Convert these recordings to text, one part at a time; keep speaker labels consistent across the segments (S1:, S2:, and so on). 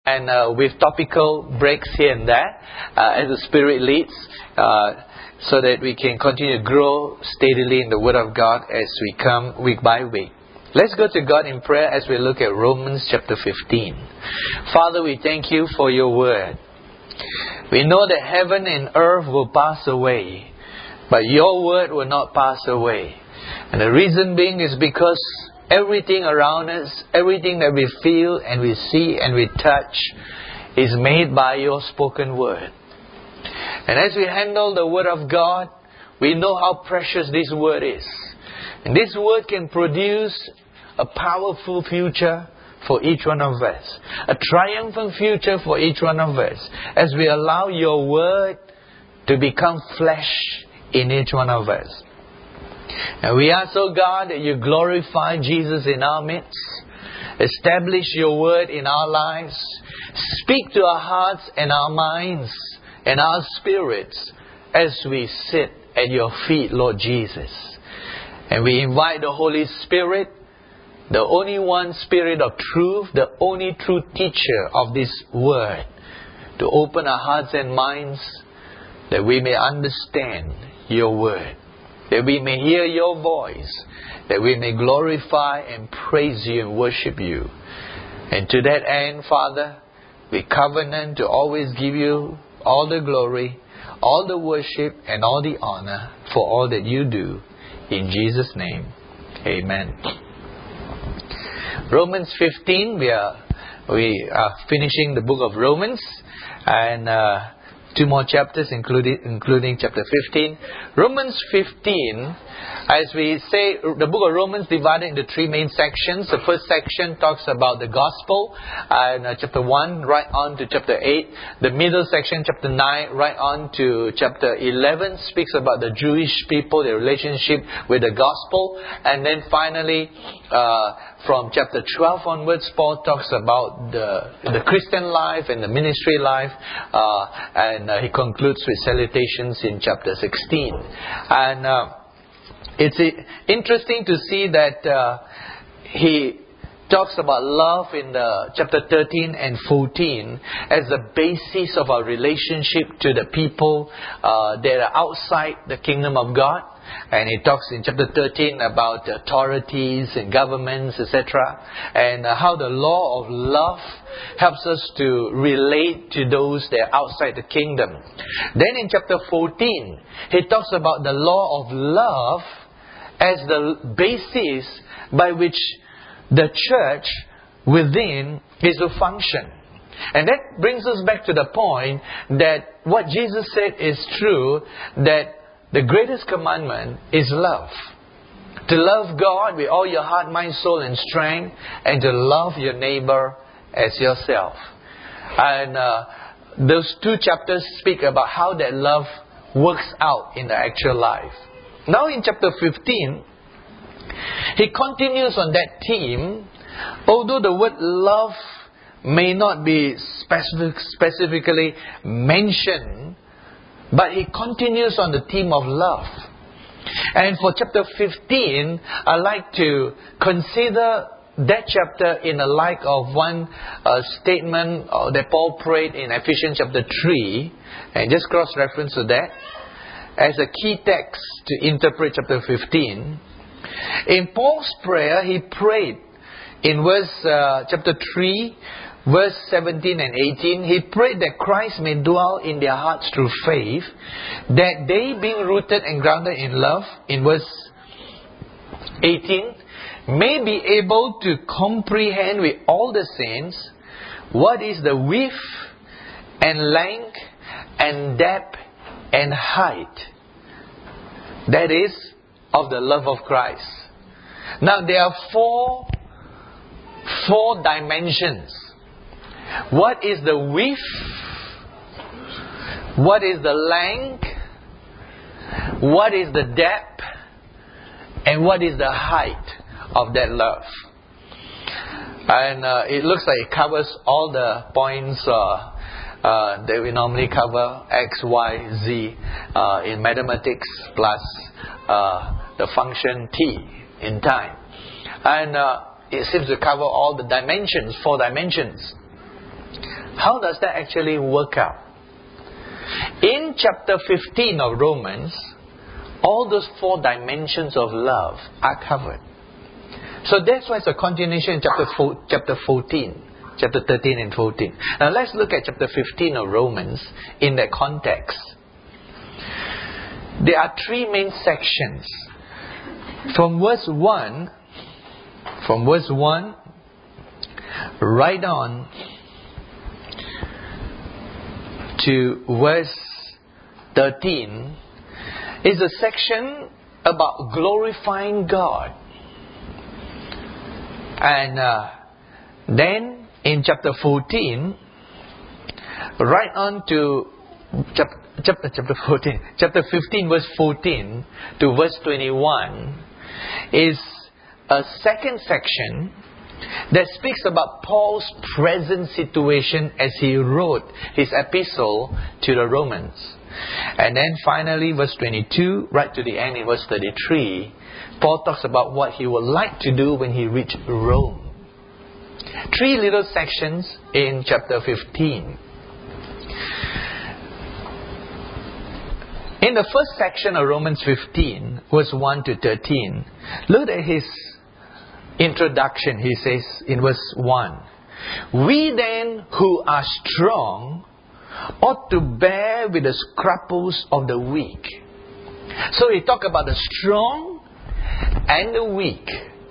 S1: and with topical breaks here and there as the Spirit leads, so that we can continue to grow steadily in the Word of God as we come week by week. Let's go to God in prayer as we look at Romans chapter 15. Father, we thank you for your Word. We know that heaven and earth will pass away, but your Word will not pass away. And the reason being is because everything around us, everything that we feel and we see and we touch is made by your spoken Word. And as we handle the Word of God, we know how precious this Word is. And this Word can produce a powerful future for each one of us. A triumphant future for each one of us. As we allow your Word to become flesh in each one of us. And we ask, oh God, that you glorify Jesus in our midst. Establish your Word in our lives. Speak to our hearts and our minds and our spirits as we sit at your feet, Lord Jesus. And we invite the Holy Spirit, the only one Spirit of truth, the only true teacher of this Word, to open our hearts and minds that we may understand your Word, that we may hear your voice, that we may glorify and praise you and worship you. And to that end, Father, we covenant to always give you all the glory, all the worship, and all the honor for all that you do. In Jesus' name, amen. Romans 15, we are finishing the book of Romans, and 2 more chapters including chapter 15. Romans 15, as we say, the book of Romans divided into 3 main sections. The first section talks about the gospel, and chapter 1 right on to chapter 8. The middle section, chapter 9 right on to chapter 11, speaks about the Jewish people, their relationship with the gospel. And then finally, from chapter 12 onwards, Paul talks about the Christian life and the ministry life, and he concludes with salutations in chapter 16. And it's interesting to see that he talks about love in the chapter 13 and 14 as the basis of our relationship to the people that are outside the kingdom of God. And he talks in chapter 13 about authorities and governments, etc. And how the law of love helps us to relate to those that are outside the kingdom. Then in chapter 14, he talks about the law of love as the basis by which the church within is to function. And that brings us back to the point that what Jesus said is true, that the greatest commandment is love. To love God with all your heart, mind, soul and strength, and to love your neighbor as yourself. And those 2 chapters speak about how that love works out in the actual life. Now in chapter 15, he continues on that theme, although the word love may not be specifically mentioned, but he continues on the theme of love. And for chapter 15, I'd like to consider that chapter in the light of one statement that Paul prayed in Ephesians chapter 3, and just cross-reference to that as a key text to interpret chapter 15. In Paul's prayer, he prayed in chapter 3, verse 17 and 18, he prayed that Christ may dwell in their hearts through faith, that they, being rooted and grounded in love, in verse 18, may be able to comprehend with all the saints what is the width and length and depth and height, that is, of the love of Christ. Now there are four dimensions. What is the width? What is the length? What is the depth? And what is the height of that love? And it looks like it covers all the points that we normally cover, X, Y, Z in mathematics, plus the function T in time. And it seems to cover all the dimensions, 4 dimensions. How does that actually work out? In chapter 15 of Romans, all those 4 dimensions of love are covered. So that's why it's a continuation in chapter 14, chapter 13 and 14. Now let's look at chapter 15 of Romans in that context. There are 3 main sections. From verse 1 right on to verse 13 is a section about glorifying God. And then in chapter 14, right on to chapter 15 verse 14 to verse 21 is a second section that speaks about Paul's present situation as he wrote his epistle to the Romans. And then finally, verse 22, right to the end in verse 33, Paul talks about what he would like to do when he reached Rome. 3 little sections in chapter 15. In the first section of Romans 15, verse 1 to 13, look at his introduction. He says in verse 1, "We then who are strong ought to bear with the scruples of the weak." So he talked about the strong and the weak.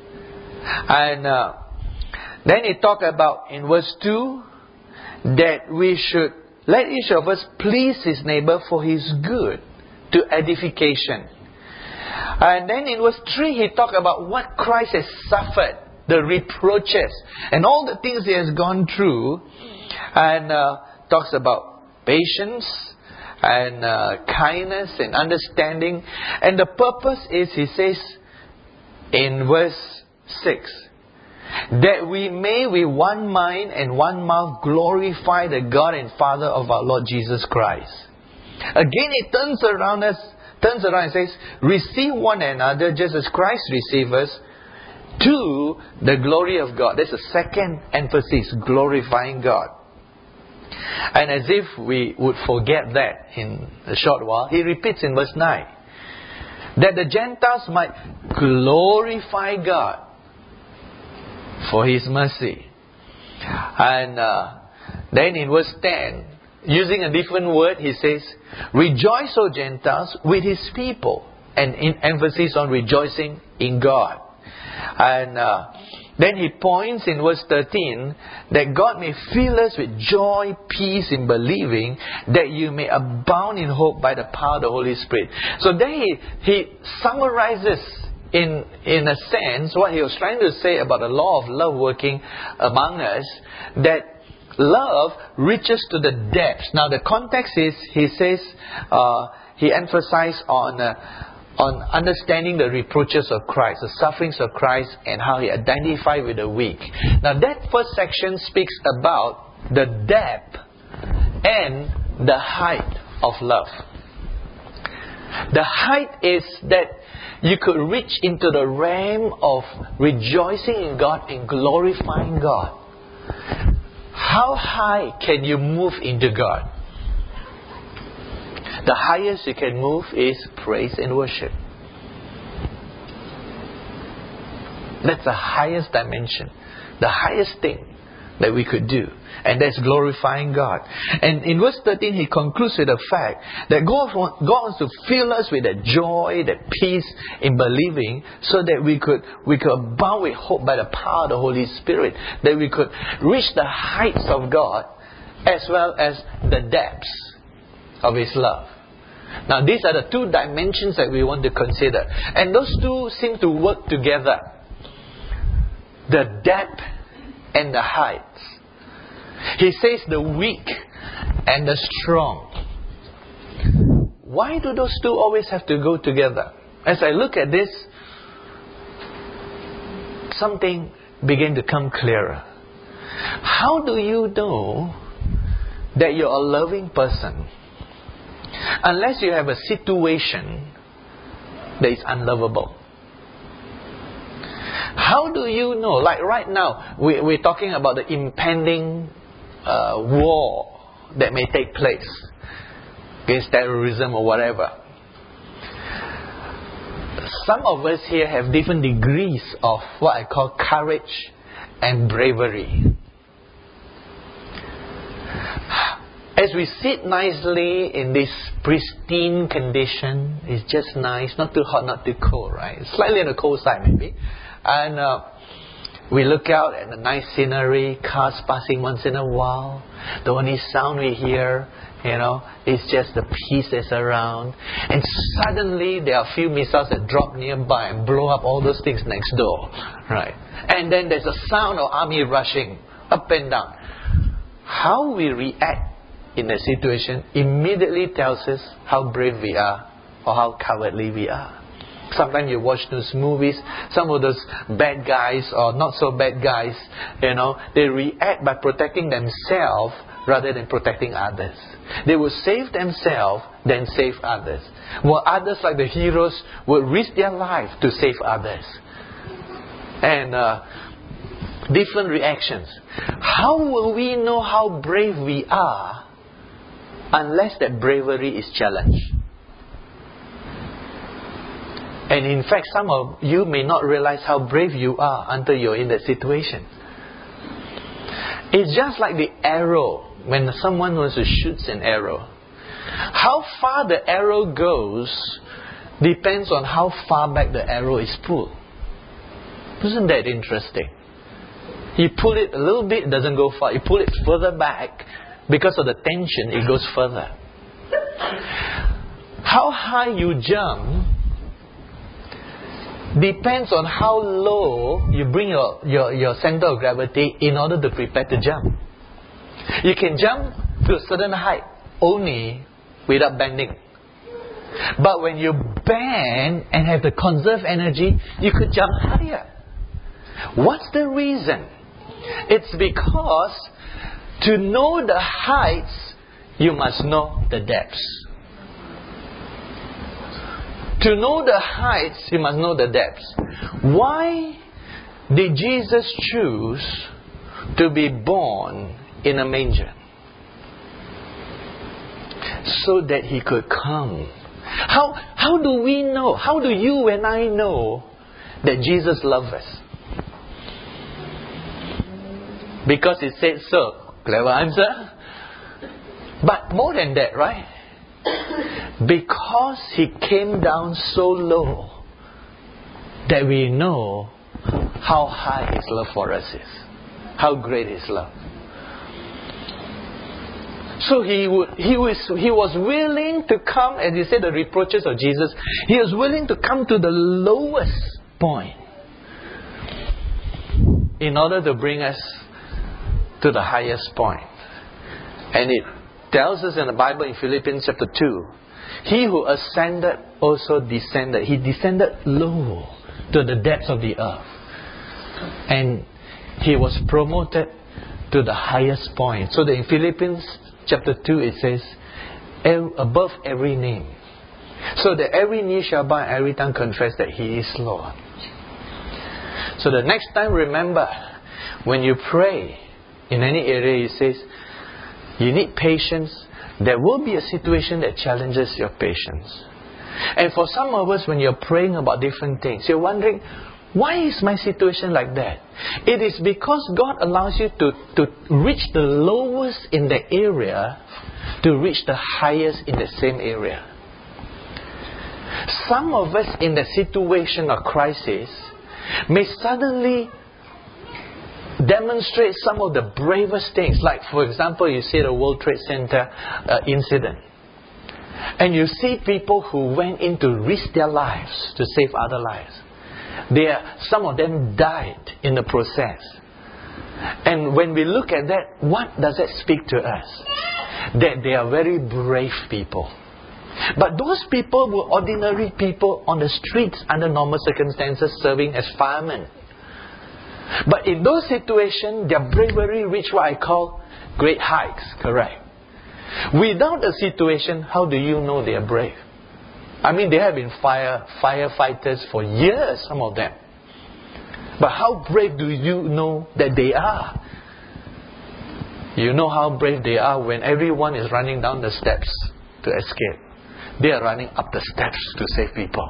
S1: And then he talked about in verse 2 that we should let each of us please his neighbor for his good, to edification. And then in verse 3 he talked about what Christ has suffered, the reproaches and all the things he has gone through, and talks about patience and kindness and understanding. And the purpose is, he says in verse 6, that we may with one mind and one mouth glorify the God and Father of our Lord Jesus Christ. Again it turns around and says, receive one another just as Christ received us, to the glory of God. That's the second emphasis, glorifying God. And as if we would forget that in a short while, he repeats in verse 9, that the Gentiles might glorify God for his mercy. And then in verse 10, using a different word, he says, rejoice, O Gentiles, with his people. And in emphasis on rejoicing in God. And then he points in verse 13 that God may fill us with joy, peace in believing, that you may abound in hope by the power of the Holy Spirit. So then he summarizes in a sense what he was trying to say about the law of love working among us, that love reaches to the depths. Now the context is, he says, he emphasized on understanding the reproaches of Christ, the sufferings of Christ, and how he identified with the weak. Now that first section speaks about the depth and the height of love. The height is that you could reach into the realm of rejoicing in God and glorifying God. How high can you move into God? The highest you can move is praise and worship. That's the highest dimension, the highest thing that we could do. And that's glorifying God. And in verse 13 he concludes with the fact that God wants to fill us with that joy, that peace in believing, so that we could abound with hope by the power of the Holy Spirit, that we could reach the heights of God as well as the depths of his love. Now these are the 2 dimensions that we want to consider. And those 2 seem to work together. The depth and the heights. He says the weak and the strong. Why do those 2 always have to go together? As I look at this, something began to come clearer. How do you know that you're a loving person unless you have a situation that is unlovable? How do you know? Like right now, we're talking about the impending war that may take place against terrorism or whatever. Some of us here have different degrees of what I call courage and bravery. As we sit nicely in this pristine condition, it's just nice, not too hot, not too cold, right? Slightly on the cold side maybe. And we look out at the nice scenery, cars passing once in a while. The only sound we hear, is just the peace that's around. And suddenly there are a few missiles that drop nearby and blow up all those things next door, right? And then there's a sound of army rushing up and down. How we react in a situation immediately tells us how brave we are or how cowardly we are. Sometimes you watch those movies, some of those bad guys or not so bad guys, they react by protecting themselves rather than protecting others. They will save themselves than save others. While others, like the heroes, will risk their life to save others. And different reactions. How will we know how brave we are unless that bravery is challenged? And in fact, some of you may not realize how brave you are until you're in that situation. It's just like the arrow. When someone wants to shoot an arrow, how far the arrow goes depends on how far back the arrow is pulled. Isn't that interesting? You pull it a little bit, it doesn't go far. You pull it further back, because of the tension, it goes further. How high you jump depends on how low you bring your center of gravity in order to prepare to jump. You can jump to a certain height only without bending. But when you bend and have to conserve energy, you could jump higher. What's the reason? It's because to know the heights, you must know the depths. To know the heights, you must know the depths. Why did Jesus choose to be born in a manger? So that He could come. How do we know? How do you and I know that Jesus loves us? Because He said so. Clever answer. But more than that, right? Because He came down so low that we know how high His love for us is. How great His love. So He was willing to come, as you said, the reproaches of Jesus. He was willing to come to the lowest point in order to bring us to the highest point. And it tells us in the Bible in Philippians chapter 2, He who ascended also descended. He descended low to the depths of the earth. And He was promoted to the highest point. So that in Philippians chapter 2 it says, above every name. So that every knee shall bow and every tongue confess that He is Lord. So the next time, remember, when you pray in any area, He says, you need patience. There will be a situation that challenges your patience. And for some of us, when you're praying about different things, you're wondering, why is my situation like that? It is because God allows you to reach the lowest in the area to reach the highest in the same area. Some of us in the situation of crisis may suddenly demonstrate some of the bravest things. Like, for example, you see the World Trade Center incident. And you see people who went in to risk their lives to save other lives. Some of them died in the process. And when we look at that, what does that speak to us? That they are very brave people. But those people were ordinary people on the streets under normal circumstances, serving as firemen. But in those situations, their bravery reached what I call great heights, correct? Without a situation, how do you know they are brave? I mean, they have been firefighters for years, some of them. But how brave do you know that they are? You know how brave they are when everyone is running down the steps to escape. They are running up the steps to save people.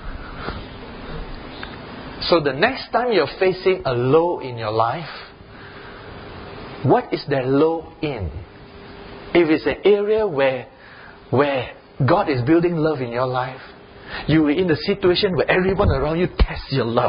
S1: So the next time you're facing a low in your life, what is that low in? If it's an area where God is building love in your life, you are in a situation where everyone around you tests your love.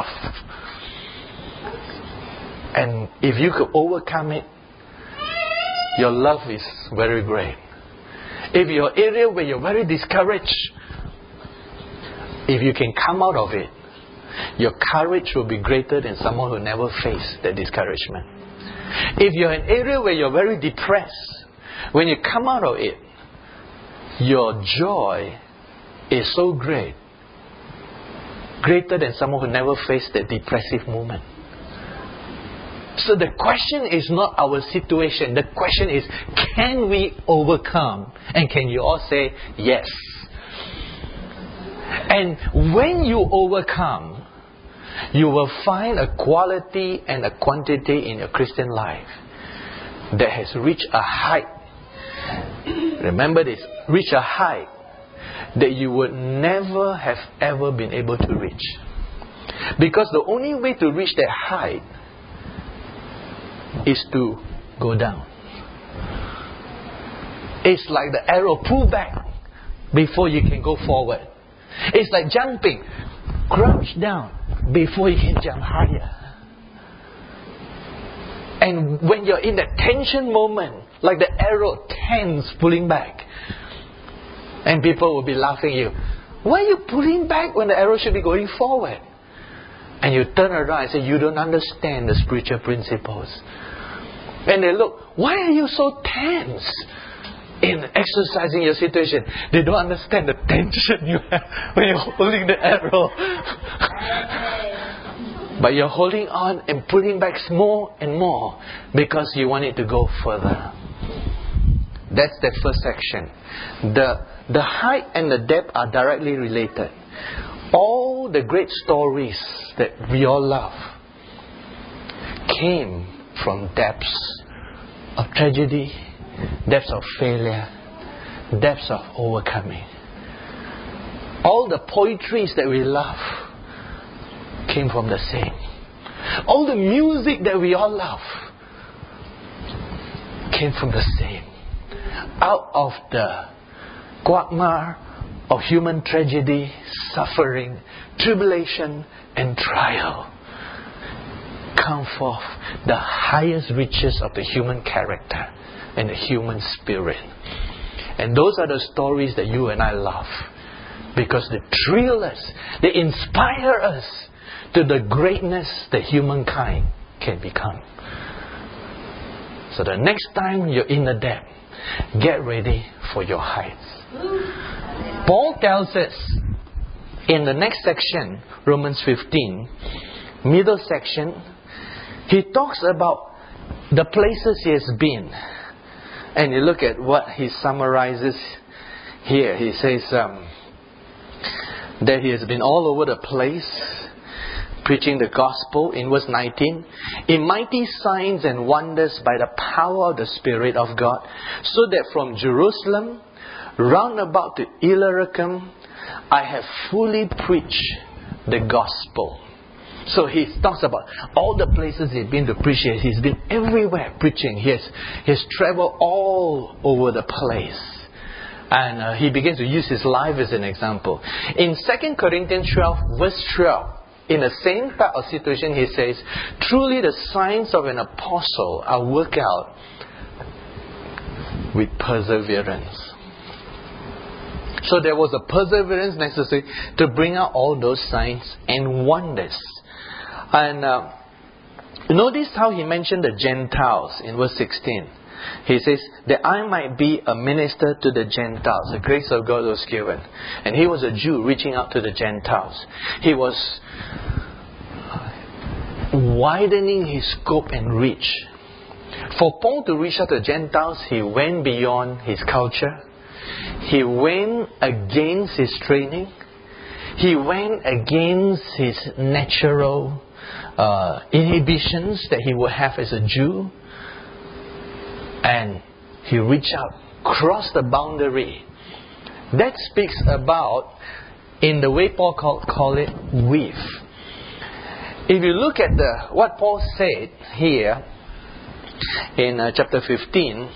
S1: And if you could overcome it, your love is very great. If you're an area where you're very discouraged, if you can come out of it, your courage will be greater than someone who never faced that discouragement. If you're in an area where you're very depressed, when you come out of it, your joy is so great, greater than someone who never faced that depressive moment. So the question is not our situation. The question is, can we overcome? And can you all say yes? And when you overcome, you will find a quality and a quantity in your Christian life that has reached a height. Remember this, reach a height that you would never have ever been able to reach. Because the only way to reach that height is to go down. It's like the arrow, pull back before you can go forward. It's like jumping, crouch down before you can jump higher. And when you're in that tension moment, like the arrow tends pulling back, and people will be laughing at you. Why are you pulling back when the arrow should be going forward? And you turn around and say, you don't understand the spiritual principles. And they look, why are you so tense in exercising your situation? They don't understand the tension you have when you're holding the arrow. But you're holding on and pulling back more and more because you want it to go further. That's the first section. The height and the depth are directly related. All the great stories that we all love came from depths of tragedy, depths of failure, depths of overcoming. All the poetries that we love came from the same. All the music that we all love came from the same. Out of the quagmire of human tragedy, suffering, tribulation and trial, come forth the highest riches of the human character and the human spirit. And those are the stories that you and I love, because they thrill us, they inspire us to the greatness that humankind can become. So the next time you're in the depth, get ready for your heights. Paul tells us in the next section, Romans 15, middle section, he talks about the places he has been. And you look at what he summarizes here. He says that he has been all over the place preaching the gospel in verse 19, in mighty signs and wonders by the power of the Spirit of God, so that from Jerusalem round about to Illyricum I have fully preached the gospel. So he talks about all the places he's been to preach. He's been everywhere preaching. He has traveled all over the place. And he begins to use his life as an example. In 2 Corinthians 12 verse 12, in the same type of situation, he says, truly the signs of an apostle are worked out with perseverance. So there was a perseverance necessary to bring out all those signs and wonders. And notice how he mentioned the Gentiles in verse 16. He says, that I might be a minister to the Gentiles. The grace of God was given. And he was a Jew reaching out to the Gentiles. He was widening his scope and reach. For Paul to reach out to the Gentiles, he went beyond his culture. He went against his training. He went against his natural inhibitions that he would have as a Jew. and He reached out, crossed the boundary. That speaks about, in the way Paul call it, weave. If you look at what Paul said here in chapter 15,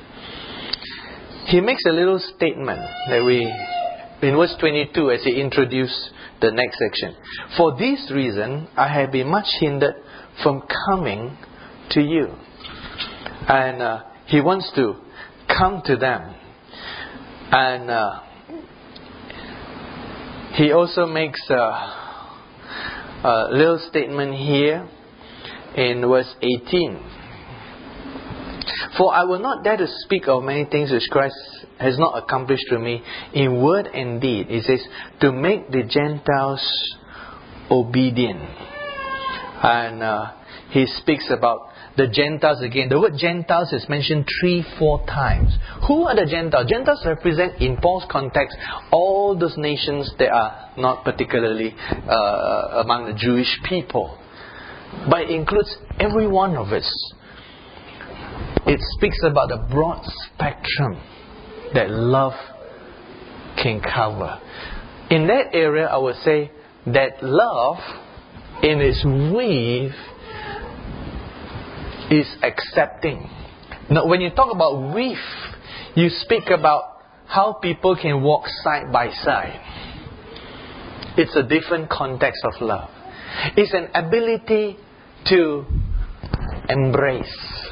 S1: he makes a little statement that in verse 22, as he introduced the next section. For this reason, I have been much hindered from coming to you. And he wants to come to them. And he also makes a little statement here in verse 18. For I will not dare to speak of many things which Christ has not accomplished to me in word and deed. It says, to make the Gentiles obedient. And he speaks about the Gentiles again. The word Gentiles is mentioned 3-4 times. Who are the Gentiles? Gentiles represent, in Paul's context, all those nations that are not particularly among the Jewish people. But it includes every one of us. It speaks about the broad spectrum that love can cover. In that area, I would say that love, in its weave, is accepting. Now, when you talk about weave, you speak about how people can walk side by side. It's a different context of love. It's an ability to embrace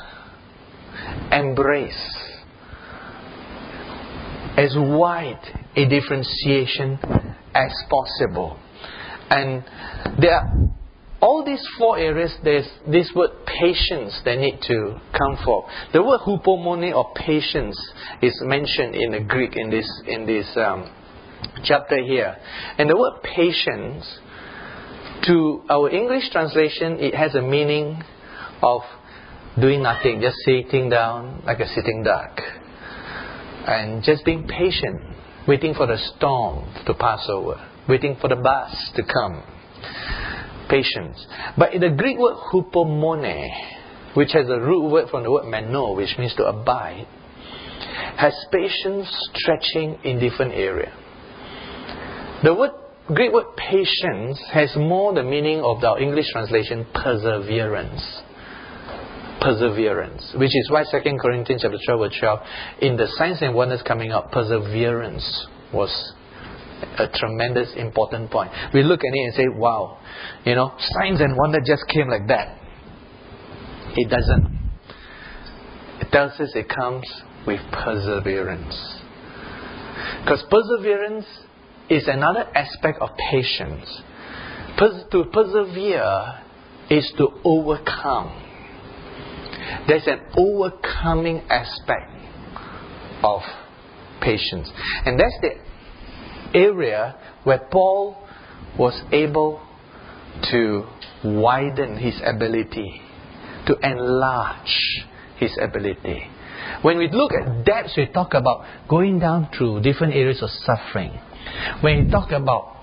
S1: as wide a differentiation as possible. And there are all these 4 areas. There's this word patience that need to come forth. The word hupomone, or patience, is mentioned in the Greek in this chapter here. And the word patience, to our English translation, it has a meaning of doing nothing, just sitting down like a sitting duck, and just being patient, waiting for the storm to pass over, waiting for the bus to come. Patience. But in the Greek word hupomone, which has a root word from the word meno, which means to abide, has patience stretching in different areas. The Greek word patience has more the meaning of our English translation perseverance. Perseverance, which is why 2 Corinthians chapter 12 verse 12, in the signs and wonders coming up, perseverance was a tremendous important point. We look at it and say, wow, signs and wonders just came like that. It doesn't. It tells us it comes with perseverance. Because perseverance is another aspect of patience. To persevere is to overcome. There's an overcoming aspect of patience. And that's the area where Paul was able to widen his ability, to enlarge his ability. When we look at depths, we talk about going down through different areas of suffering. When we talk about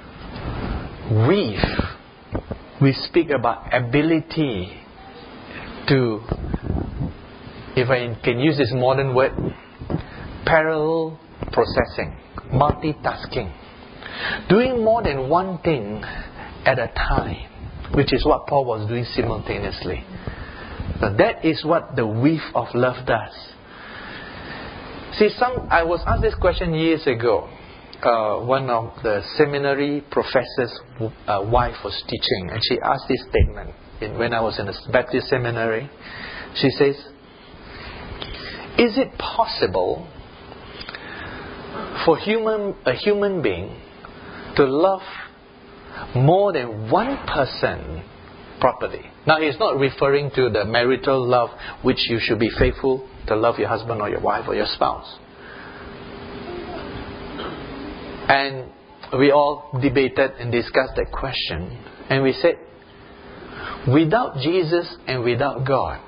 S1: weave, we speak about ability to, if I can use this modern word, parallel processing, multitasking, doing more than one thing at a time, which is what Paul was doing simultaneously. Now that is what the weave of love does. See, I was asked this question years ago. One of the seminary professors' wife was teaching, and she asked this statement when I was in a Baptist seminary. She says, is it possible for a human being to love more than one person properly? Now, he's not referring to the marital love, which you should be faithful to love your husband or your wife or your spouse. And we all debated and discussed that question. And we said, without Jesus and without God,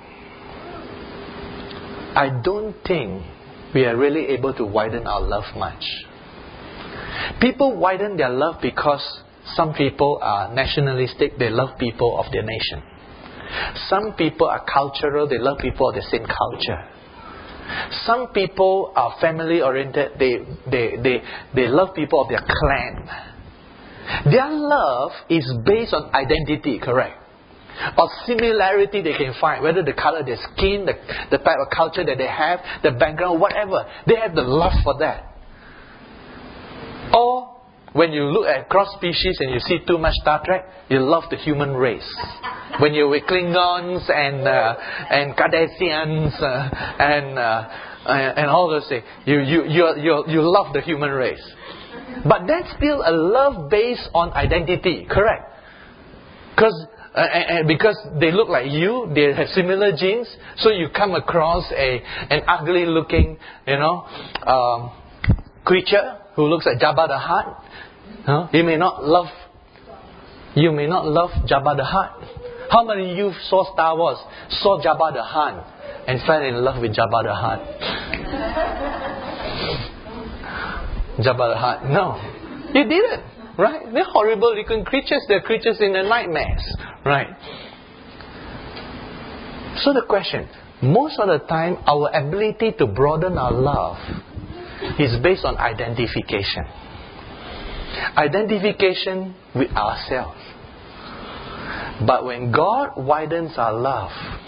S1: I don't think we are really able to widen our love much. People widen their love because some people are nationalistic, they love people of their nation. Some people are cultural, they love people of the same culture. Some people are family oriented. They love people of their clan. Their love is based on identity, correct? Or similarity they can find, whether the color of their skin, the type of culture that they have, the background, whatever. They have the love for that. Or when you look at cross species and you see too much Star Trek, you love the human race. When you're with Klingons and Cardassians and all those things, you love the human race. But that's still a love based on identity, correct? Because they look like you, they have similar genes, so you come across an ugly looking, creature who looks like Jabba the Hutt. You may not love Jabba the Hutt. How many of you saw Star Wars, saw Jabba the Hutt, and fell in love with Jabba the Hutt? Jabba the Hutt? No, you didn't, right? They're horrible looking creatures. They're creatures in the nightmares, right? So the question, most of the time, our ability to broaden our love is based on identification. Identification with ourselves. But when God widens our love,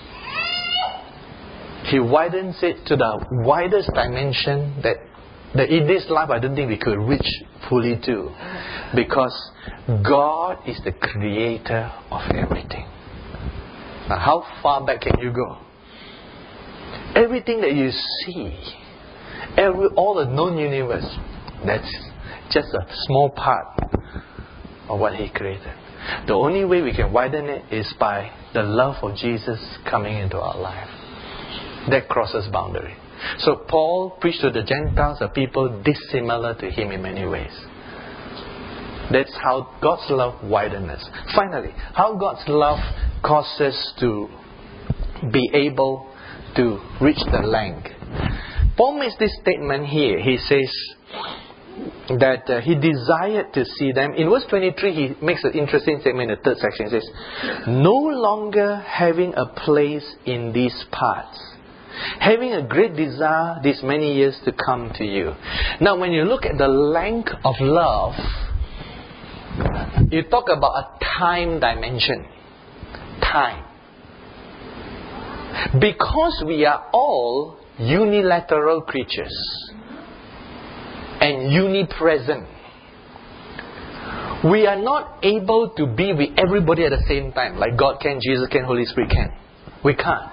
S1: He widens it to the widest dimension that in this life I don't think we could reach fully to. Because God is the creator of everything. Now how far back can you go? Everything that you see, all the known universe, that's just a small part of what He created. The only way we can widen it is by the love of Jesus coming into our life. That crosses boundary. So Paul preached to the Gentiles, a people dissimilar to him in many ways. That's how God's love widens us. Finally, how God's love causes us to be able to reach the length. Paul makes this statement here. He says that he desired to see them. In verse 23, he makes an interesting statement in the third section. He says, no longer having a place in these parts, having a great desire these many years to come to you. Now, when you look at the length of love, you talk about a time dimension. Time. Because we are all unilateral creatures and unipresent, we are not able to be with everybody at the same time, like God can, Jesus can, Holy Spirit can. We can't.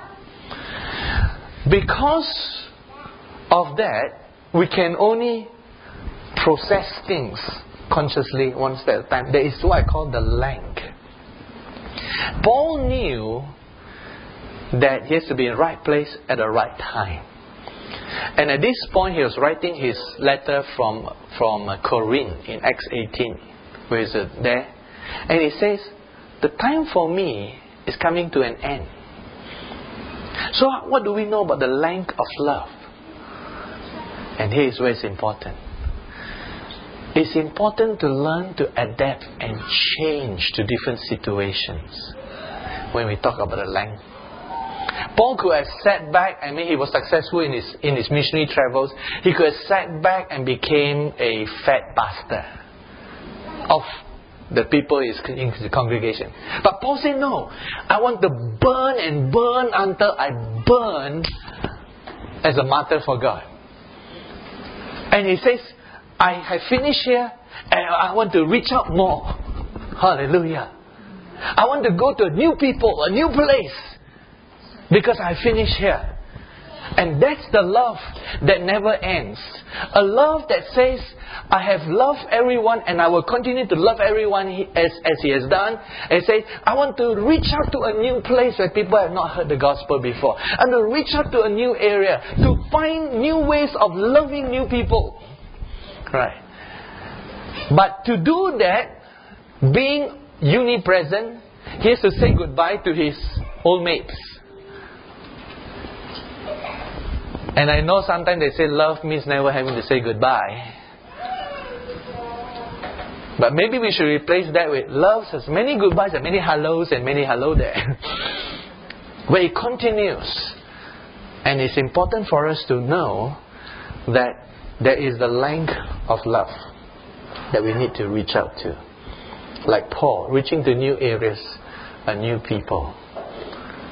S1: Because of that, we can only process things consciously one step at a time. That is what I call the length. Paul knew that he has to be in the right place at the right time. And at this point, he was writing his letter from Corinth in Acts 18. Where is it? There. And he says, the time for me is coming to an end. So what do we know about the length of love? And here is where it's important. It's important to learn to adapt and change to different situations when we talk about the length. Paul could have sat back, he was successful in his missionary travels. He could have sat back and became a fat pastor of the people in the congregation. But Paul said, no, I want to burn and burn until I burn as a martyr for God. And he says, I have finished here and I want to reach out more. Hallelujah. I want to go to new people, a new place, because I finished here. And that's the love that never ends. A love that says, I have loved everyone and I will continue to love everyone as He has done. And say, I want to reach out to a new place where people have not heard the gospel before. And to reach out to a new area. To find new ways of loving new people. Right. But to do that, being unipresent, he has to say goodbye to his old mates. And I know sometimes they say love means never having to say goodbye. But maybe we should replace that with love has many goodbyes and many hellos and many hello there. Where it continues. And it's important for us to know that there is the length of love that we need to reach out to. Like Paul, reaching to new areas and new people,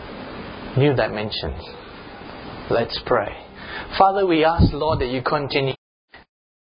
S1: new dimensions. Let's pray. Father, we ask, Lord, that you continue